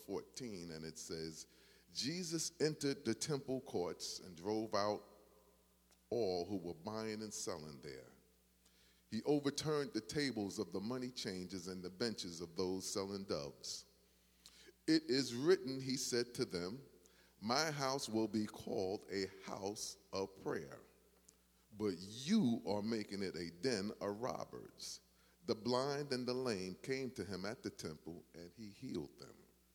14, and it says, Jesus entered the temple courts and drove out all who were buying and selling there. He overturned the tables of the money changers and the benches of those selling doves. It is written, he said to them, my house will be called a house of prayer, but you are making it a den of robbers. The blind and the lame came to him at the temple, and he healed them.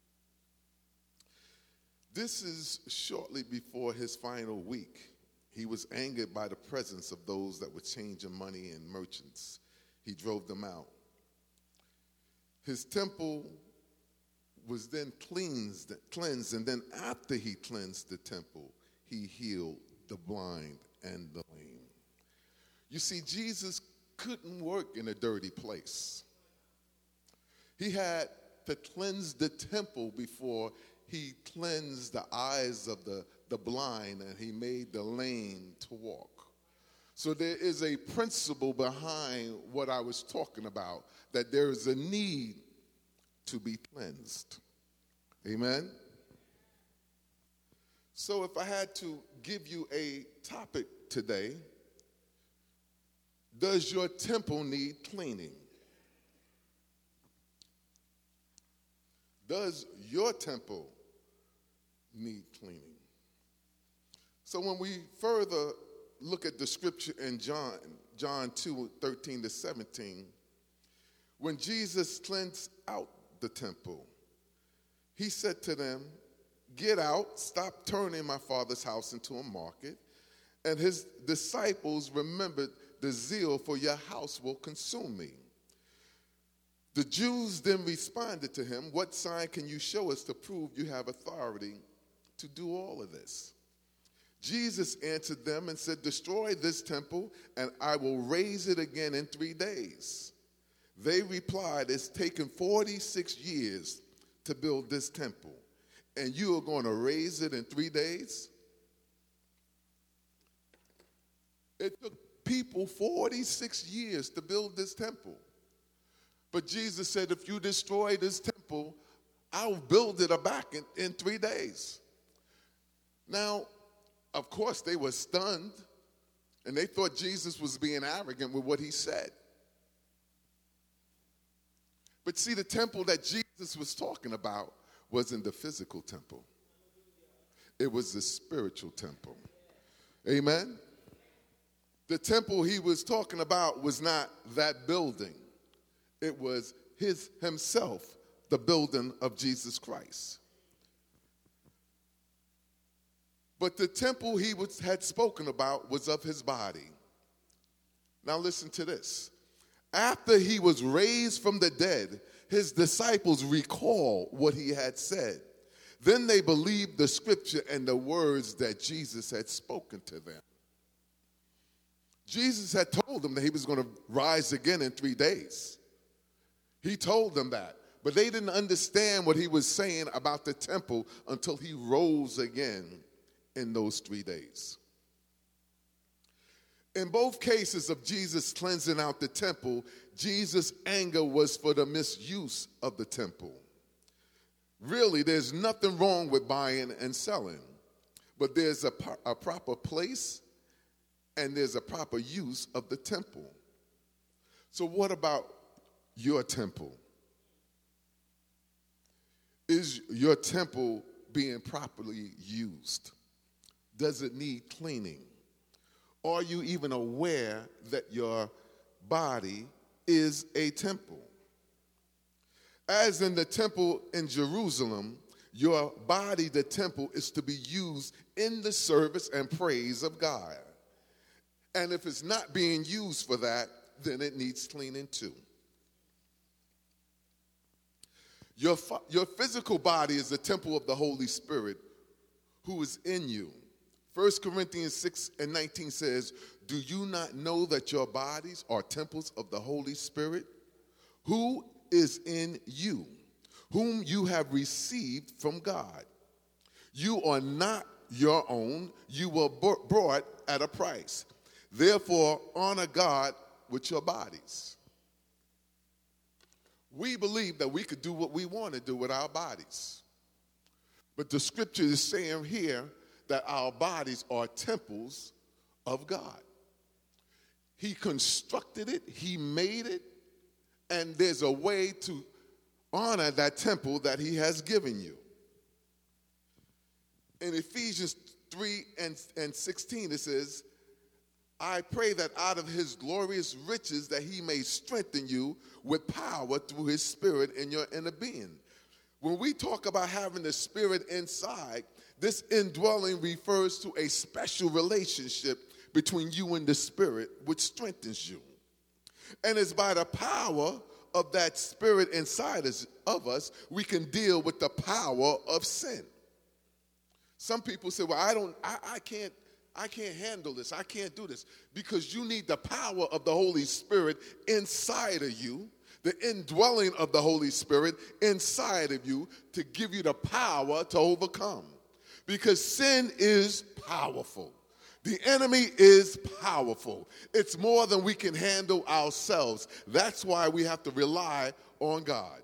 This is shortly before his final week. He was angered by the presence of those that were changing money and merchants. He drove them out. His temple was then cleansed, and then after he cleansed the temple, he healed the blind and the lame. You see, Jesus couldn't work in a dirty place. He had to cleanse the temple before he cleansed the eyes of the blind, and he made the lame to walk. So there is a principle behind what I was talking about, that there is a need to be cleansed. Amen? So if I had to give you a topic today, does your temple need cleaning? Does your temple need cleaning? So when we further look at the scripture in John 2:13-17, when Jesus cleansed out the temple, he said to them, get out, stop turning my Father's house into a market. And his disciples remembered, the zeal for your house will consume me. The Jews then responded to him, what sign can you show us to prove you have authority to do all of this? Jesus answered them and said, destroy this temple, and I will raise it again in 3 days. They replied, it's taken 46 years to build this temple, and you are going to raise it in 3 days? It took people 46 years to build this temple. But Jesus said, if you destroy this temple, I'll build it back in 3 days. Now, of course, they were stunned, and they thought Jesus was being arrogant with what he said. But see, the temple that Jesus was talking about wasn't the physical temple. It was the spiritual temple. Amen? The temple he was talking about was not that building. It was himself, the building of Jesus Christ. But the temple he had spoken about was of his body. Now listen to this. After he was raised from the dead, his disciples recall what he had said. Then they believed the scripture and the words that Jesus had spoken to them. Jesus had told them that he was going to rise again in 3 days. He told them that. But they didn't understand what he was saying about the temple until he rose again in those 3 days. In both cases of Jesus cleansing out the temple, Jesus' anger was for the misuse of the temple. Really, there's nothing wrong with buying and selling, but there's a proper place and there's a proper use of the temple. So what about your temple? Is your temple being properly used? Does it need cleaning? Are you even aware that your body is a temple? As in the temple in Jerusalem, your body, the temple, is to be used in the service and praise of God. And if it's not being used for that, then it needs cleaning too. Your physical body is the temple of the Holy Spirit who is in you. 1 Corinthians 6:19 says, do you not know that your bodies are temples of the Holy Spirit who is in you, whom you have received from God? You are not your own. You were bought at a price. Therefore, honor God with your bodies. We believe that we could do what we want to do with our bodies. But the scripture is saying here that our bodies are temples of God. He constructed it, he made it, and there's a way to honor that temple that he has given you. In Ephesians 3 and 16, it says, I pray that out of his glorious riches that he may strengthen you with power through his spirit in your inner being. When we talk about having the spirit inside, this indwelling refers to a special relationship between you and the spirit, which strengthens you. And it's by the power of that spirit inside of us, we can deal with the power of sin. Some people say, well, I can't handle this. I can't do this. Because you need the power of the Holy Spirit inside of you, the indwelling of the Holy Spirit inside of you to give you the power to overcome. Because sin is powerful. The enemy is powerful. It's more than we can handle ourselves. That's why we have to rely on God.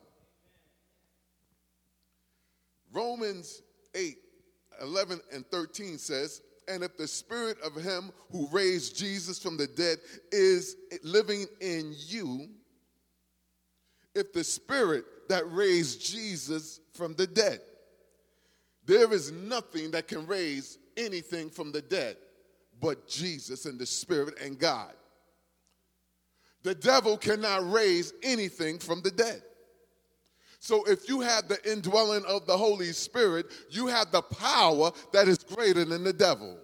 Romans 8:11 and 13 says, and if the spirit of him who raised Jesus from the dead is living in you, if the spirit that raised Jesus from the dead, there is nothing that can raise anything from the dead but Jesus and the Spirit and God. The devil cannot raise anything from the dead. So if you have the indwelling of the Holy Spirit, you have the power that is greater than the devil.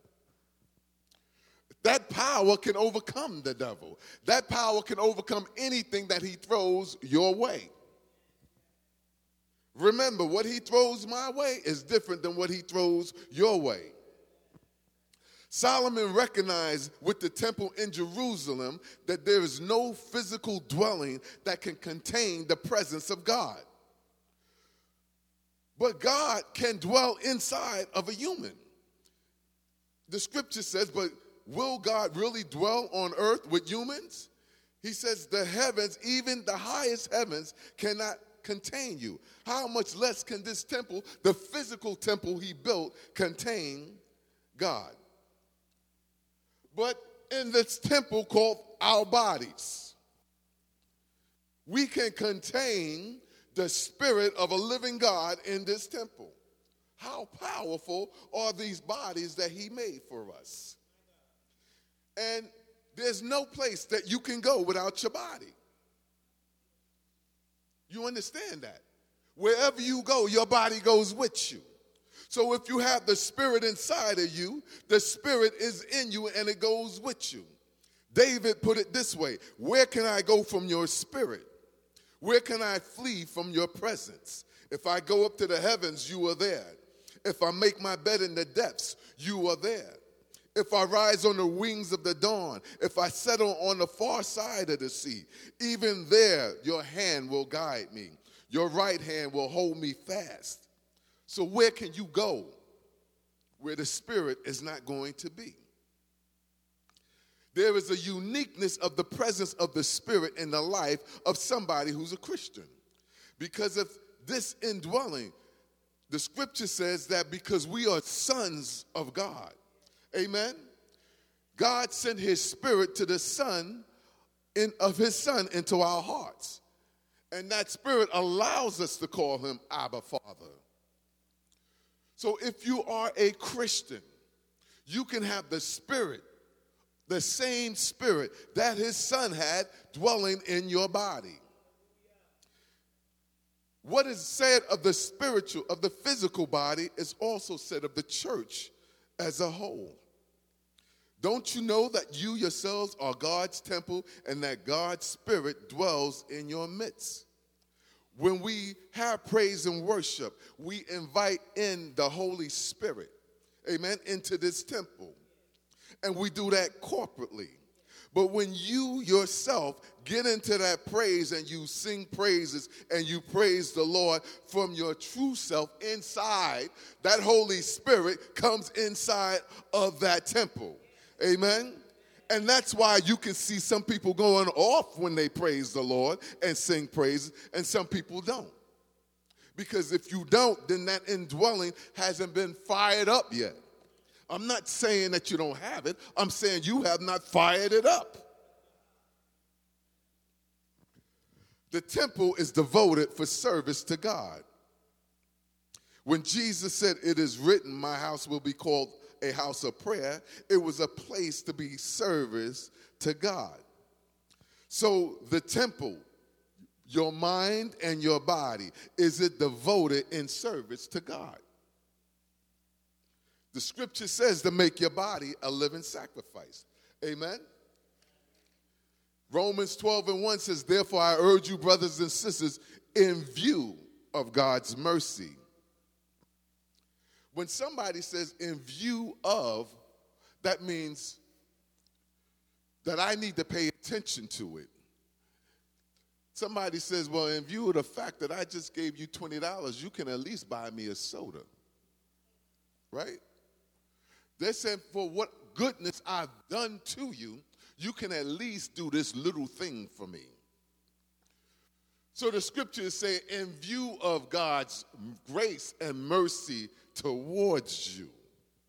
That power can overcome the devil. That power can overcome anything that he throws your way. Remember, what he throws my way is different than what he throws your way. Solomon recognized with the temple in Jerusalem that there is no physical dwelling that can contain the presence of God. But God can dwell inside of a human. The scripture says, but will God really dwell on earth with humans? He says the heavens, even the highest heavens, cannot contain you. How much less can this temple, the physical temple he built, contain God? But in this temple called our bodies, we can contain the spirit of a living God in this temple. How powerful are these bodies that he made for us? And there's no place that you can go without your body. You understand that? Wherever you go, your body goes with you. So if you have the spirit inside of you, the spirit is in you and it goes with you. David put it this way, where can I go from your spirit? Where can I flee from your presence? If I go up to the heavens, you are there. If I make my bed in the depths, you are there. If I rise on the wings of the dawn, if I settle on the far side of the sea, even there your hand will guide me. Your right hand will hold me fast. So where can you go where the Spirit is not going to be? There is a uniqueness of the presence of the Spirit in the life of somebody who's a Christian. Because of this indwelling, the scripture says that because we are sons of God, amen? God sent his Spirit to the Son of his Son into our hearts. And that Spirit allows us to call him Abba, Father. So if you are a Christian, you can have the Spirit, the same Spirit that his Son had dwelling in your body. What is said of the spiritual, of the physical body is also said of the church as a whole. Don't you know that you yourselves are God's temple and that God's Spirit dwells in your midst? When we have praise and worship, we invite in the Holy Spirit, amen, into this temple. And we do that corporately. But when you yourself get into that praise and you sing praises and you praise the Lord from your true self inside, that Holy Spirit comes inside of that temple. Amen? And that's why you can see some people going off when they praise the Lord and sing praises, and some people don't. Because if you don't, then that indwelling hasn't been fired up yet. I'm not saying that you don't have it. I'm saying you have not fired it up. The temple is devoted for service to God. When Jesus said, "It is written, my house will be called a house of prayer," it was a place to be service to God. So the temple, your mind and your body, is it devoted in service to God? The scripture says to make your body a living sacrifice. Amen? Romans 12:1 says, "Therefore I urge you, brothers and sisters, in view of God's mercy." When somebody says "in view of," that means that I need to pay attention to it. Somebody says, "Well, in view of the fact that I just gave you $20, you can at least buy me a soda." Right? They said, "For what goodness I've done to you, you can at least do this little thing for me." So the scriptures say, in view of God's grace and mercy towards you,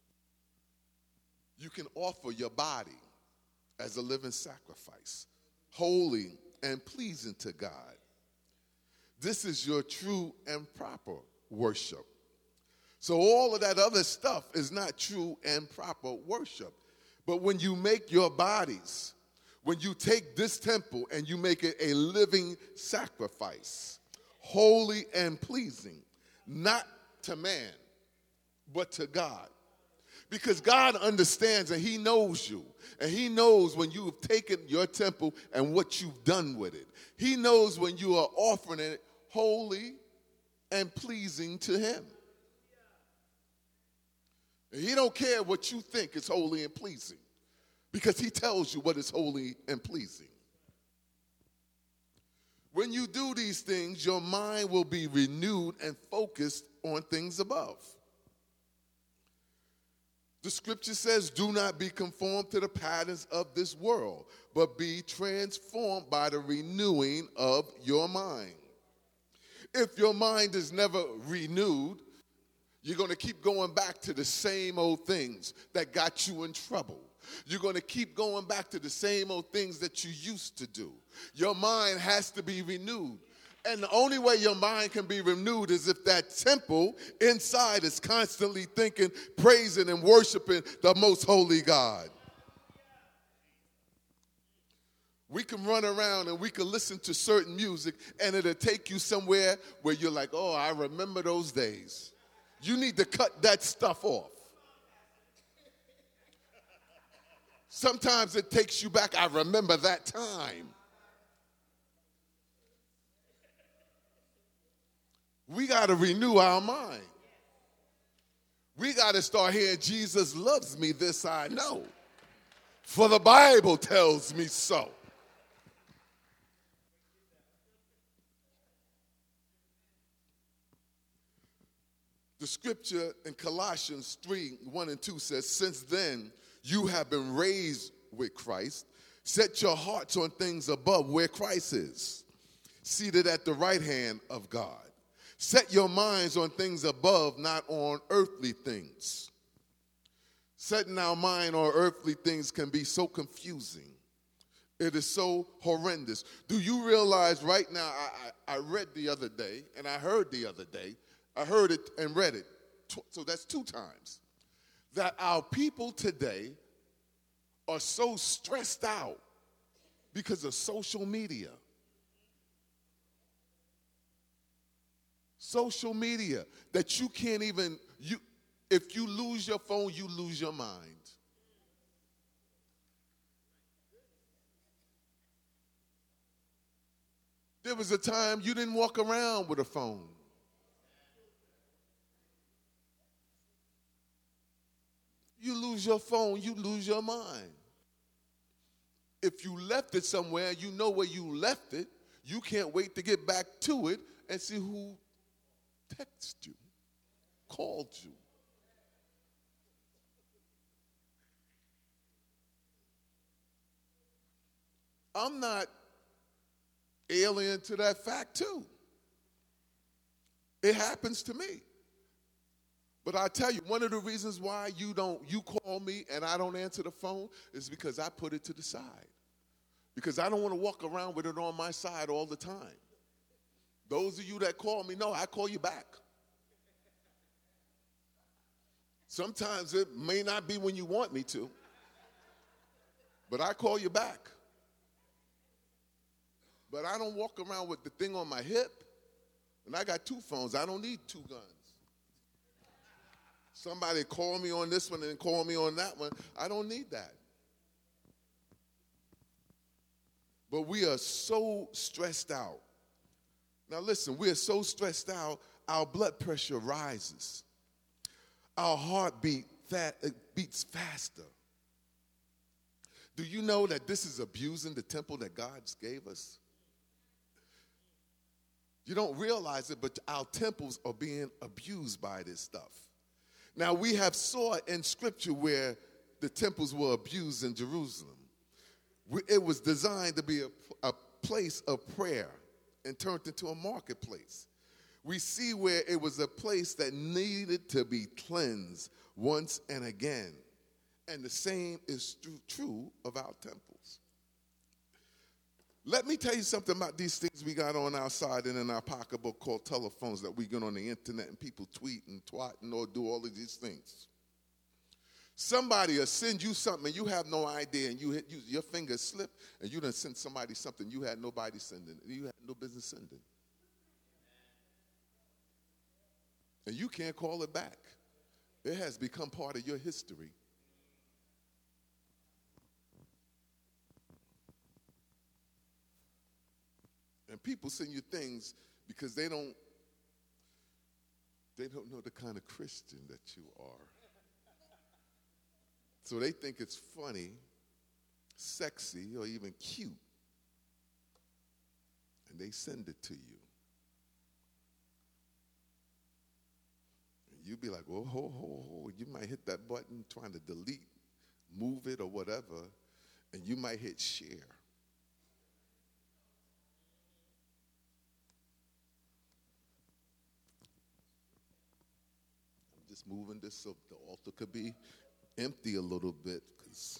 you can offer your body as a living sacrifice, holy and pleasing to God. This is your true and proper worship. So all of that other stuff is not true and proper worship. But when you make your bodies, when you take this temple and you make it a living sacrifice, holy and pleasing, not to man, but to God. Because God understands and he knows you. And he knows when you have taken your temple and what you've done with it. He knows when you are offering it holy and pleasing to him. And he don't care what you think is holy and pleasing, because he tells you what is holy and pleasing. When you do these things, your mind will be renewed and focused on things above. The scripture says, "Do not be conformed to the patterns of this world, but be transformed by the renewing of your mind." If your mind is never renewed, you're going to keep going back to the same old things that got you in trouble. You're going to keep going back to the same old things that you used to do. Your mind has to be renewed. And the only way your mind can be renewed is if that temple inside is constantly thinking, praising, and worshiping the most holy God. We can run around and we can listen to certain music and it'll take you somewhere where you're like, "Oh, I remember those days." You need to cut that stuff off. Sometimes it takes you back. "I remember that time." We got to renew our mind. We got to start hearing, "Jesus loves me, this I know, for the Bible tells me so." The scripture in Colossians 3:1-2 says, "Since then you have been raised with Christ. Set your hearts on things above, where Christ is, seated at the right hand of God. Set your minds on things above, not on earthly things." Setting our mind on earthly things can be so confusing. It is so horrendous. Do you realize right now, I read the other day, and I heard the other day, I heard it and read it, so that's 2 times, that our people today are so stressed out because of social media. Social media, that you can't even, if you lose your phone, you lose your mind. There was a time you didn't walk around with a phone. You lose your phone, you lose your mind. If you left it somewhere, you know where you left it. You can't wait to get back to it and see who texted you, called you. I'm not alien to that fact too. It happens to me. But I tell you, one of the reasons why you call me and I don't answer the phone is because I put it to the side. Because I don't want to walk around with it on my side all the time. Those of you that call me, no, I call you back. Sometimes it may not be when you want me to, but I call you back. But I don't walk around with the thing on my hip, and I got 2 phones. I don't need 2 guns. Somebody call me on this one and call me on that one. I don't need that. But we are so stressed out. Now listen, we are so stressed out, our blood pressure rises. Our heartbeat beats faster. Do you know that this is abusing the temple that God gave us? You don't realize it, but our temples are being abused by this stuff. Now, we have saw in Scripture where the temples were abused in Jerusalem. It was designed to be a place of prayer and turned into a marketplace. We see where it was a place that needed to be cleansed once and again. And the same is true of our temples. Let me tell you something about these things we got on our side and in our pocketbook called telephones that we get on the internet and people tweet and twat and or do all of these things. Somebody will send you something and you have no idea and your fingers slip and you done sent somebody something you had nobody sending. You had no business sending. And you can't call it back. It has become part of your history. And people send you things because they don't know the kind of Christian that you are. So they think it's funny, sexy, or even cute. And they send it to you. And you be like, well, ho. You might hit that button trying to delete, move it, or whatever, and you might hit share. Moving this so the altar could be empty a little bit, because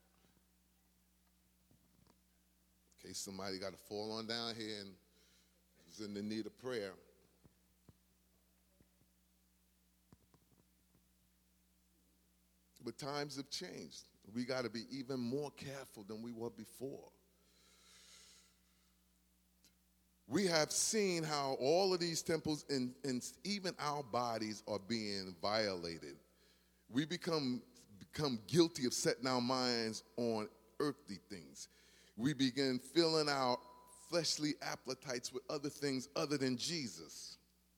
in case somebody got to fall on down here and is in the need of prayer. But times have changed. We got to be even more careful than we were before. We have seen how all of these temples and even our bodies are being violated. We become guilty of setting our minds on earthly things. We begin filling our fleshly appetites with other things other than Jesus.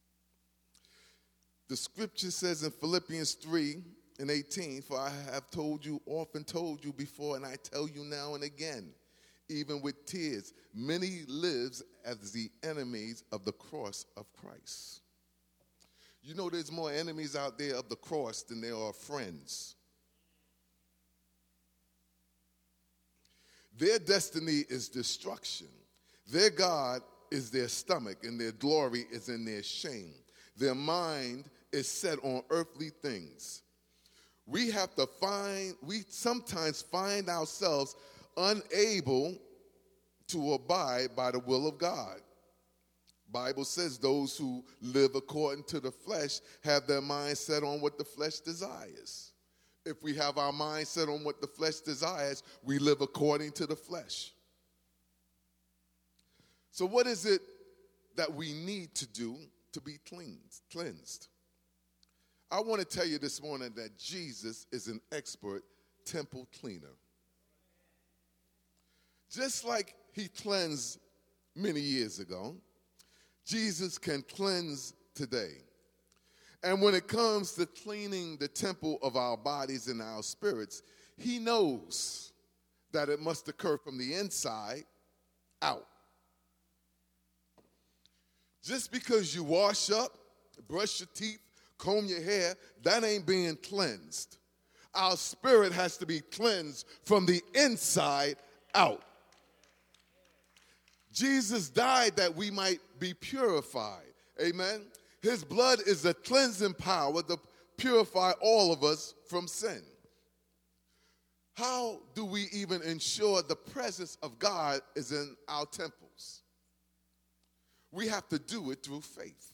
The scripture says in Philippians 3:18, for I have often told you before, and I tell you now and again, even with tears, many lives as the enemies of the cross of Christ. You know there's more enemies out there of the cross than there are friends. Their destiny is destruction. Their God is their stomach, and their glory is in their shame. Their mind is set on earthly things. We sometimes find ourselves unable to abide by the will of God. Bible says those who live according to the flesh have their mind set on what the flesh desires. If we have our mind set on what the flesh desires, we live according to the flesh. So what is it that we need to do to be cleansed? I want to tell you this morning that Jesus is an expert temple cleaner. Just like he cleansed many years ago, Jesus can cleanse today. And when it comes to cleaning the temple of our bodies and our spirits, he knows that it must occur from the inside out. Just because you wash up, brush your teeth, comb your hair, that ain't being cleansed. Our spirit has to be cleansed from the inside out. Jesus died that we might be purified. Amen. His blood is the cleansing power to purify all of us from sin. How do we even ensure the presence of God is in our temples? We have to do it through faith.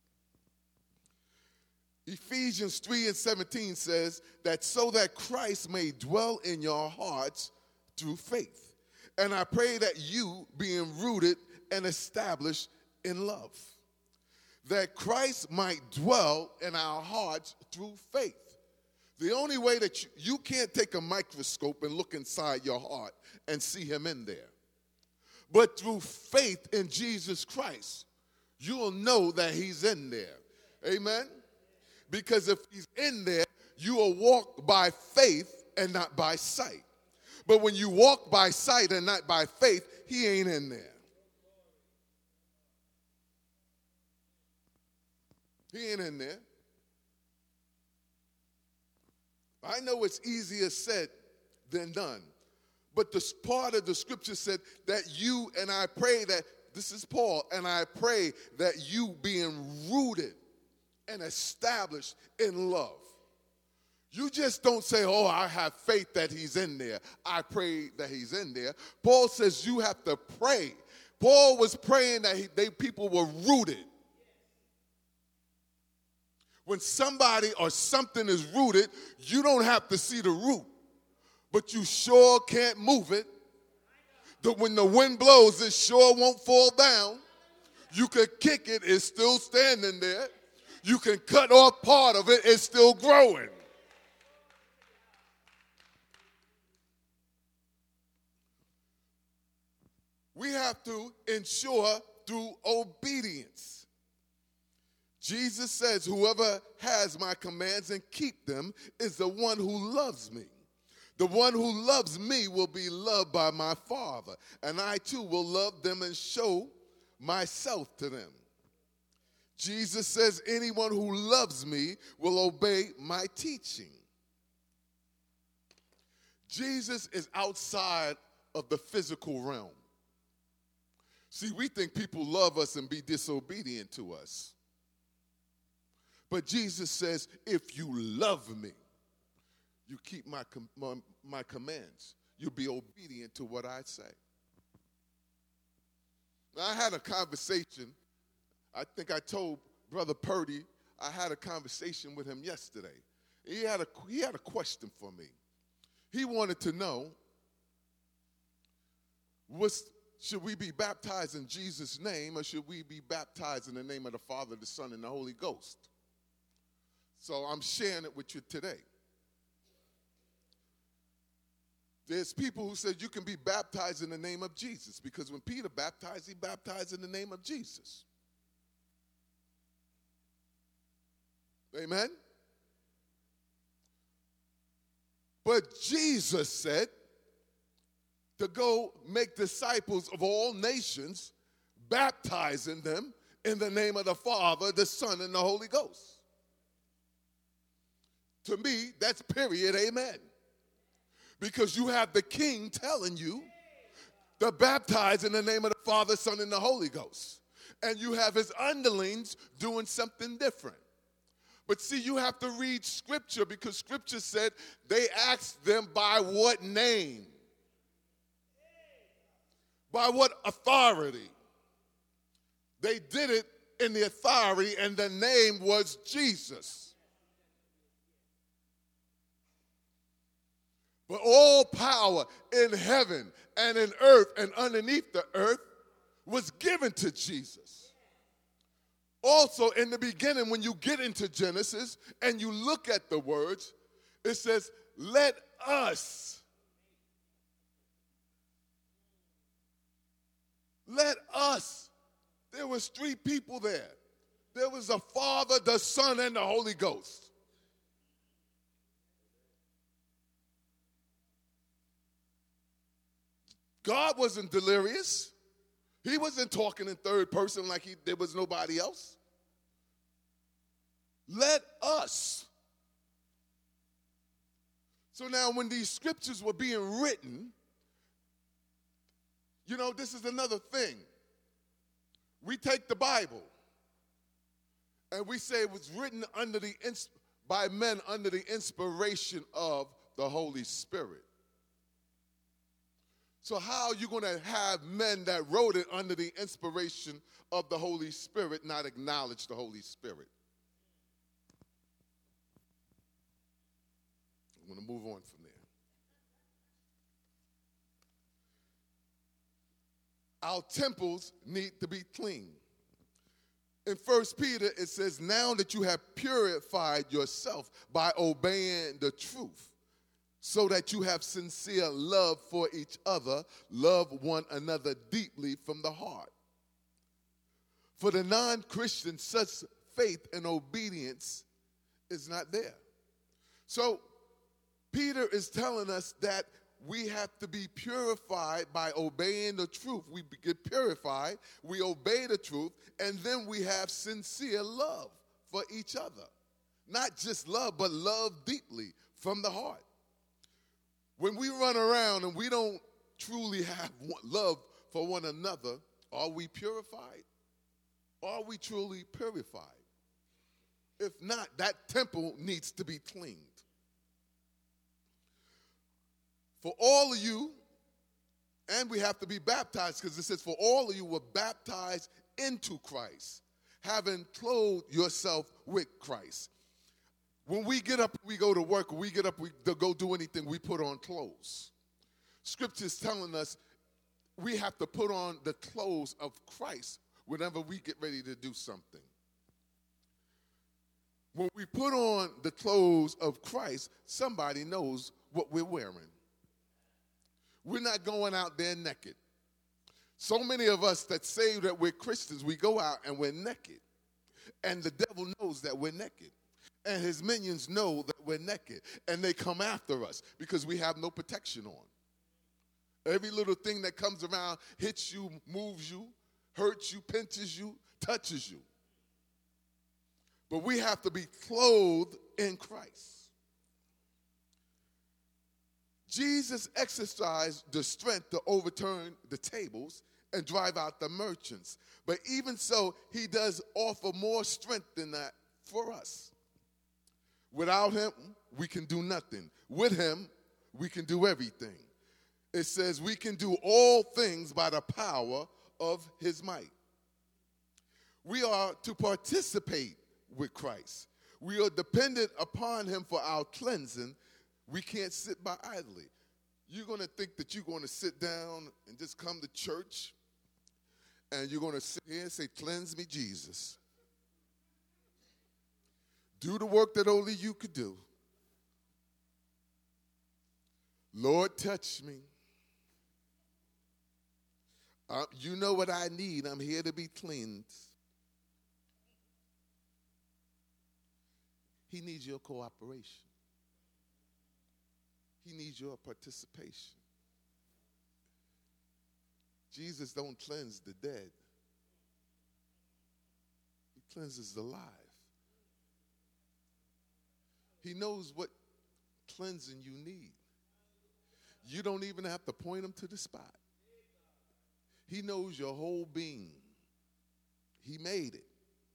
Ephesians 3:17 says that so that Christ may dwell in your hearts through faith. And I pray that you, being rooted and established in love, that Christ might dwell in our hearts through faith. The only way that you can't take a microscope and look inside your heart and see him in there. But through faith in Jesus Christ, you'll know that he's in there. Amen? Because if he's in there, you will walk by faith and not by sight. But when you walk by sight and not by faith, he ain't in there. He ain't in there. I know it's easier said than done. But this part of the scripture said that you, and I pray that, this is Paul, and I pray that you being rooted and established in love. You just don't say, oh, I have faith that he's in there. I pray that he's in there. Paul says you have to pray. Paul was praying that people were rooted. When somebody or something is rooted, you don't have to see the root, but you sure can't move it. When the wind blows, it sure won't fall down. You can kick it, it's still standing there. You can cut off part of it, it's still growing. We have to ensure through obedience. Jesus says, whoever has my commands and keep them is the one who loves me. The one who loves me will be loved by my Father, and I too will love them and show myself to them. Jesus says, anyone who loves me will obey my teaching. Jesus is outside of the physical realm. See, we think people love us and be disobedient to us. But Jesus says, if you love me, you keep my commands. You'll be obedient to what I say. Now, I had a conversation. I think I told Brother Purdy, I had a conversation with him yesterday. He had a question for me. He wanted to know, should we be baptized in Jesus' name, or should we be baptized in the name of the Father, the Son, and the Holy Ghost? So I'm sharing it with you today. There's people who said you can be baptized in the name of Jesus, because when Peter baptized, he baptized in the name of Jesus. Amen? But Jesus said to go make disciples of all nations, baptizing them in the name of the Father, the Son, and the Holy Ghost. To me, that's period, amen. Because you have the King telling you to baptize in the name of the Father, Son, and the Holy Ghost. And you have his underlings doing something different. But see, you have to read Scripture, because Scripture said they asked them by what name? By what authority? They did it in the authority, and the name was Jesus. But all power in heaven and in earth and underneath the earth was given to Jesus. Also, in the beginning, when you get into Genesis and you look at the words, it says, let us. Let us. There was 3 people there. There was the Father, the Son, and the Holy Ghost. God wasn't delirious. He wasn't talking in third person like there was nobody else. Let us. So now when these scriptures were being written, this is another thing. We take the Bible And we say it was written by men under the inspiration of the Holy Spirit. So how are you going to have men that wrote it under the inspiration of the Holy Spirit not acknowledge the Holy Spirit? I'm going to move on from there. Our temples need to be clean. In 1 Peter, it says, now that you have purified yourself by obeying the truth, so that you have sincere love for each other, love one another deeply from the heart. For the non-Christian, such faith and obedience is not there. So Peter is telling us that we have to be purified by obeying the truth. We get purified, we obey the truth, and then we have sincere love for each other. Not just love, but love deeply from the heart. When we run around and we don't truly have love for one another, are we purified? Are we truly purified? If not, that temple needs to be cleaned. For all of you, and we have to be baptized, because it says, for all of you were baptized into Christ, having clothed yourself with Christ. When we get up, we go to work, when we get up, we go do anything, we put on clothes. Scripture's telling us we have to put on the clothes of Christ whenever we get ready to do something. When we put on the clothes of Christ, somebody knows what we're wearing. We're not going out there naked. So many of us that say that we're Christians, we go out and we're naked. And the devil knows that we're naked. And his minions know that we're naked. And they come after us because we have no protection on. Every little thing that comes around hits you, moves you, hurts you, pinches you, touches you. But we have to be clothed in Christ. Jesus exercised the strength to overturn the tables and drive out the merchants. But even so, he does offer more strength than that for us. Without him, we can do nothing. With him, we can do everything. It says we can do all things by the power of his might. We are to participate with Christ. We are dependent upon him for our cleansing. We can't sit by idly. You're going to think that you're going to sit down and just come to church and you're going to sit here and say, cleanse me, Jesus. Do the work that only you could do. Lord, touch me. You know what I need. I'm here to be cleansed. He needs your cooperation. He needs your participation. Jesus don't cleanse the dead. He cleanses the alive. He knows what cleansing you need. You don't even have to point him to the spot. He knows your whole being. He made it.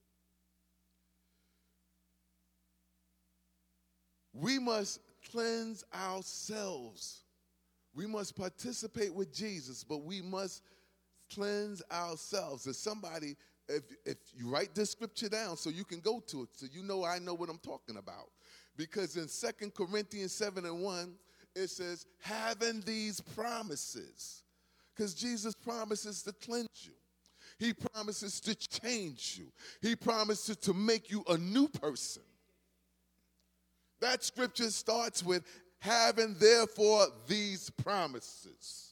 We must cleanse ourselves. We must participate with Jesus, but we must cleanse ourselves. If somebody, if you write this scripture down so you can go to it, so you know I know what I'm talking about. Because in 2 Corinthians 7:1, it says, having these promises. Because Jesus promises to cleanse you. He promises to change you. He promises to make you a new person. That scripture starts with, having therefore these promises.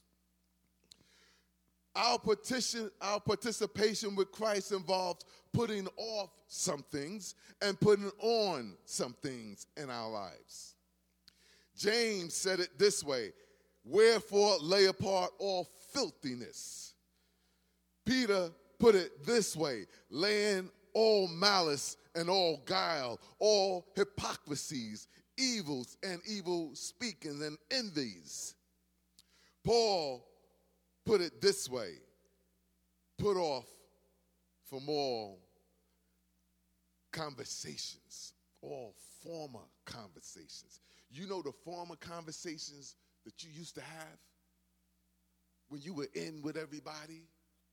Our participation with Christ involves putting off some things and putting on some things in our lives. James said it this way, wherefore lay apart all filthiness. Peter put it this way, laying all malice and all guile, all hypocrisies, evils and evil speakings and envies. Paul put it this way, put off from all conversations, all former conversations. You know the former conversations that you used to have when you were in with everybody?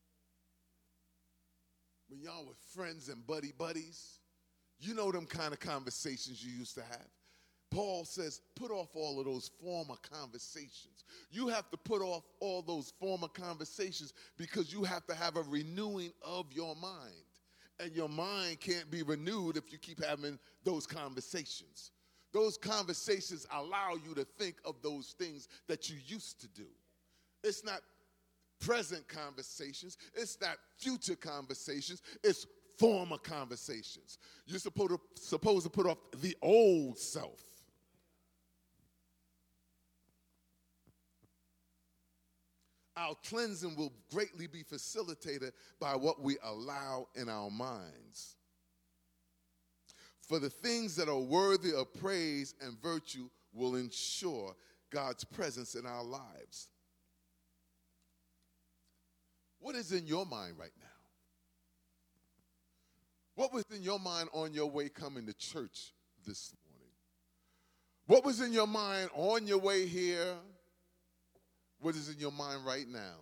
When y'all were friends and buddies? You know them kind of conversations you used to have. Paul says, put off all of those former conversations. You have to put off all those former conversations because you have to have a renewing of your mind. And your mind can't be renewed if you keep having those conversations. Those conversations allow you to think of those things that you used to do. It's not present conversations. It's not future conversations. It's former conversations. You're supposed to put off the old self. Our cleansing will greatly be facilitated by what we allow in our minds. For the things that are worthy of praise and virtue will ensure God's presence in our lives. What is in your mind right now? What was in your mind on your way coming to church this morning? What was in your mind on your way here? What is in your mind right now?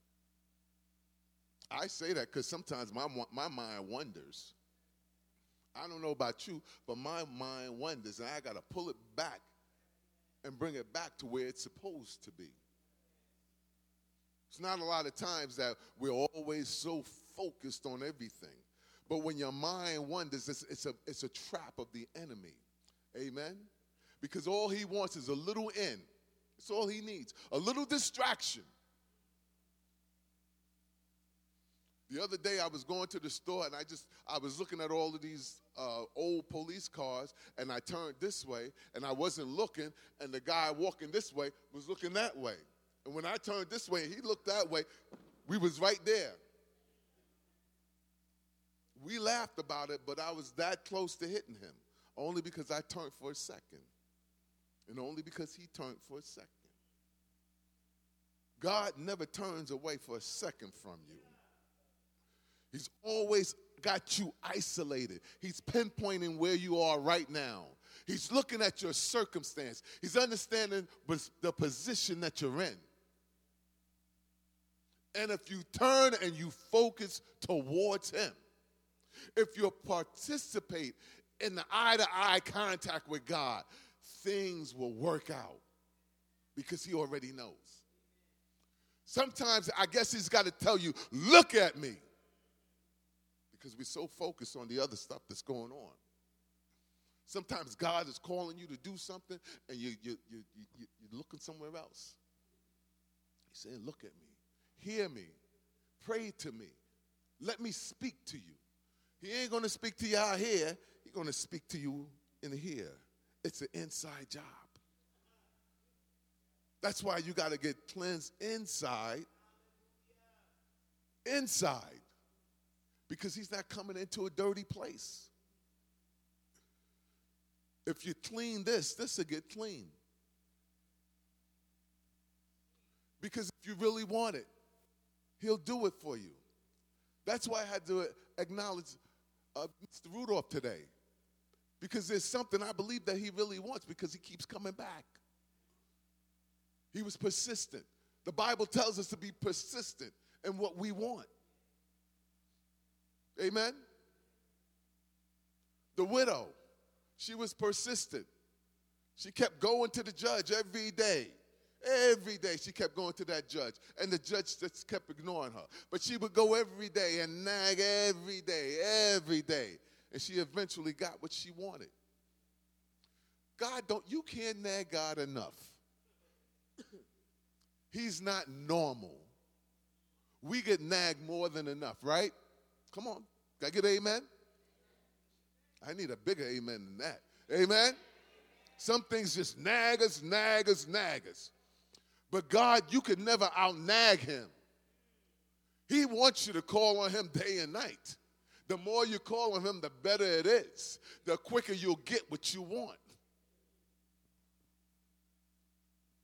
I say that because sometimes my mind wanders. I don't know about you, but my mind wanders, and I got to pull it back and bring it back to where it's supposed to be. It's not a lot of times that we're always so focused on everything. But when your mind wanders, it's a trap of the enemy. Amen? Because all he wants is a little in. That's all he needs. A little distraction. The other day I was going to the store and I was looking at all of these old police cars, and I turned this way and I wasn't looking, and the guy walking this way was looking that way. And when I turned this way and he looked that way, we was right there. We laughed about it, but I was that close to hitting him, only because I turned for a second. And only because he turned for a second. God never turns away for a second from you. He's always got you isolated. He's pinpointing where you are right now. He's looking at your circumstance. He's understanding the position that you're in. And if you turn and you focus towards him, if you participate in the eye-to-eye contact with God, things will work out because he already knows. Sometimes I guess he's got to tell you, look at me, because we're so focused on the other stuff that's going on. Sometimes God is calling you to do something and you're looking somewhere else. He's saying, look at me, hear me, pray to me, let me speak to you. He ain't going to speak to you out here. He's going to speak to you in here. It's an inside job. That's why you got to get cleansed inside. Inside. Because he's not coming into a dirty place. If you clean this will get clean. Because if you really want it, he'll do it for you. That's why I had to acknowledge Mr. Rudolph today. Because there's something I believe that he really wants, because he keeps coming back. He was persistent. The Bible tells us to be persistent in what we want. Amen? The widow, she was persistent. She kept going to the judge every day. Every day she kept going to that judge, and the judge just kept ignoring her. But she would go every day and nag every day, and she eventually got what she wanted. You can't nag God enough. He's not normal. We get nagged more than enough, right? Come on. Can I get an amen? I need a bigger amen than that. Amen? Some things just nag us. But God, you could never out-nag him. He wants you to call on him day and night. The more you call on him, the better it is. The quicker you'll get what you want.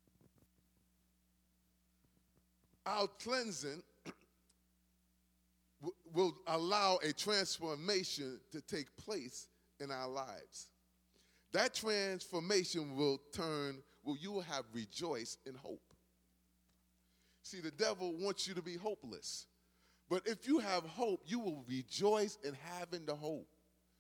Our cleansing will allow a transformation to take place in our lives. That transformation you will have rejoice in hope. See, the devil wants you to be hopeless. But if you have hope, you will rejoice in having the hope.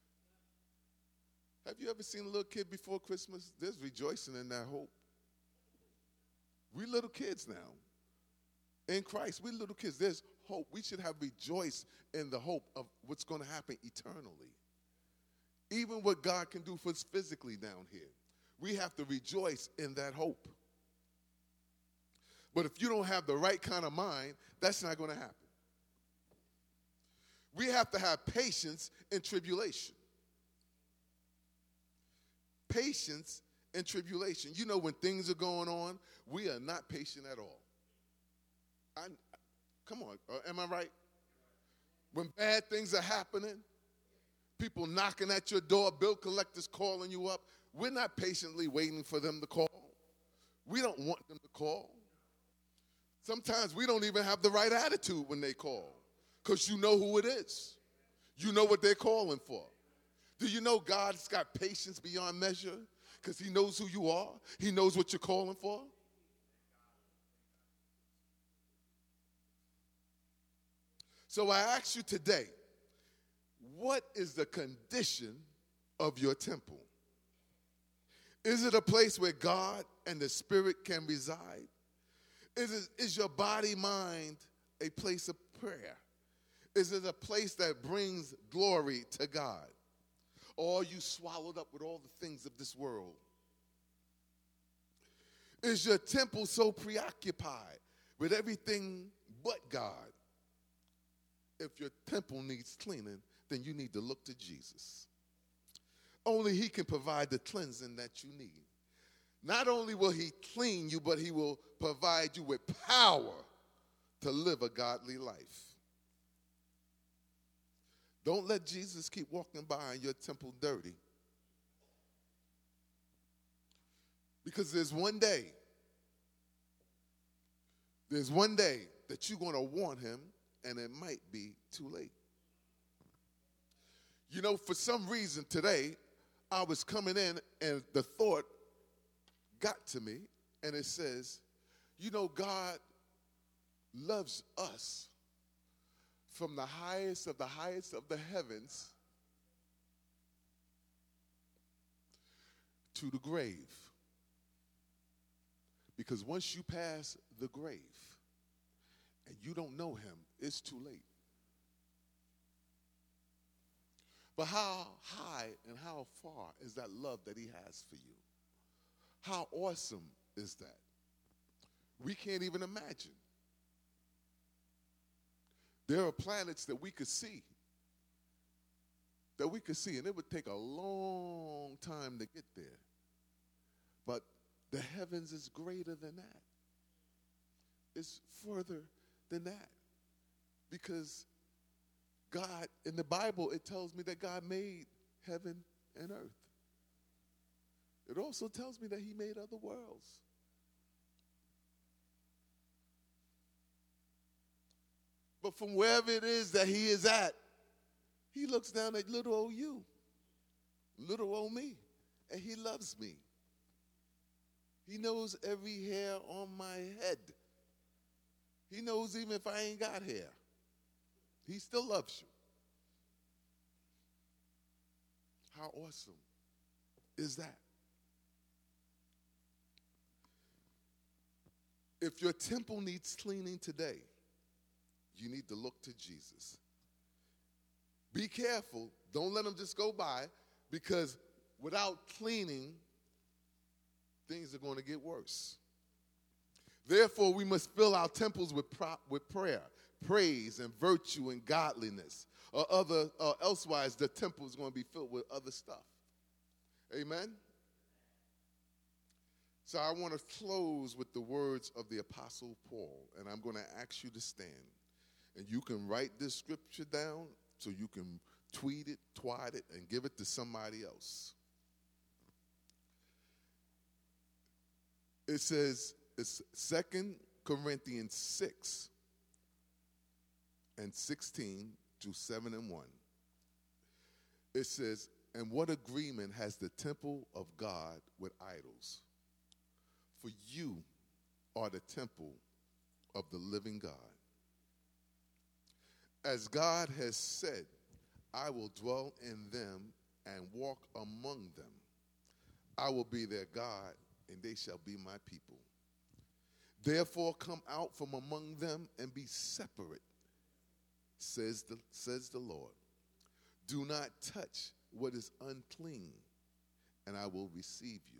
Have you ever seen a little kid before Christmas? There's rejoicing in that hope. We little kids now. In Christ, we little kids. There's hope. We should have rejoiced in the hope of what's going to happen eternally. Even what God can do for us physically down here. We have to rejoice in that hope. But if you don't have the right kind of mind, that's not going to happen. We have to have patience in tribulation. Patience in tribulation. You know, when things are going on, we are not patient at all. Come on, am I right? When bad things are happening, people knocking at your door, bill collectors calling you up, we're not patiently waiting for them to call. We don't want them to call. Sometimes we don't even have the right attitude when they call because you know who it is. You know what they're calling for. Do you know God's got patience beyond measure because he knows who you are? He knows what you're calling for. So I ask you today, what is the condition of your temple? Is it a place where God and the Spirit can reside? Is your body, mind a place of prayer? Is it a place that brings glory to God? Or are you swallowed up with all the things of this world? Is your temple so preoccupied with everything but God? If your temple needs cleaning, then you need to look to Jesus. Only he can provide the cleansing that you need. Not only will he clean you, but he will provide you with power to live a godly life. Don't let Jesus keep walking by your temple dirty. Because there's one day that you're going to want him, and it might be too late. You know, for some reason today, I was coming in and the thought got to me, and it says, you know, God loves us from the highest of the heavens to the grave. Because once you pass the grave and you don't know him, it's too late. But how high and how far is that love that he has for you? How awesome is that? We can't even imagine. There are planets that we could see, and it would take a long time to get there. But the heavens is greater than that. It's further than that. Because God, in the Bible, it tells me that God made heaven and earth. It also tells me that he made other worlds. But from wherever it is that he is at, he looks down at little old you, little old me, and he loves me. He knows every hair on my head. He knows even if I ain't got hair. He still loves you. How awesome is that? If your temple needs cleaning today, you need to look to Jesus. Be careful. Don't let them just go by, because without cleaning, things are going to get worse. Therefore, we must fill our temples with prayer, praise, and virtue and godliness. Or elsewise, the temple is going to be filled with other stuff. Amen? So I want to close with the words of the Apostle Paul, and I'm going to ask you to stand. And you can write this scripture down so you can tweet it, twat it, and give it to somebody else. It says, it's 2 Corinthians 6, and 16 through 7 and 1. It says, "And what agreement has the temple of God with idols? For you are the temple of the living God. As God has said, I will dwell in them and walk among them. I will be their God, and they shall be my people. Therefore come out from among them and be separate, says the Lord. Do not touch what is unclean, and I will receive you.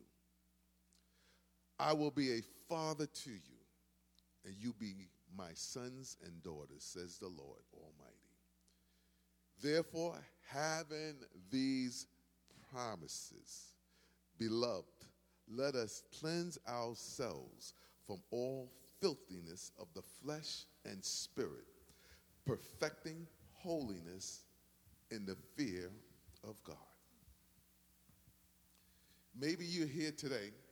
I will be a father to you, and you be my sons and daughters, says the Lord Almighty. Therefore, having these promises, beloved, let us cleanse ourselves from all filthiness of the flesh and spirit, perfecting holiness in the fear of God." Maybe you're here today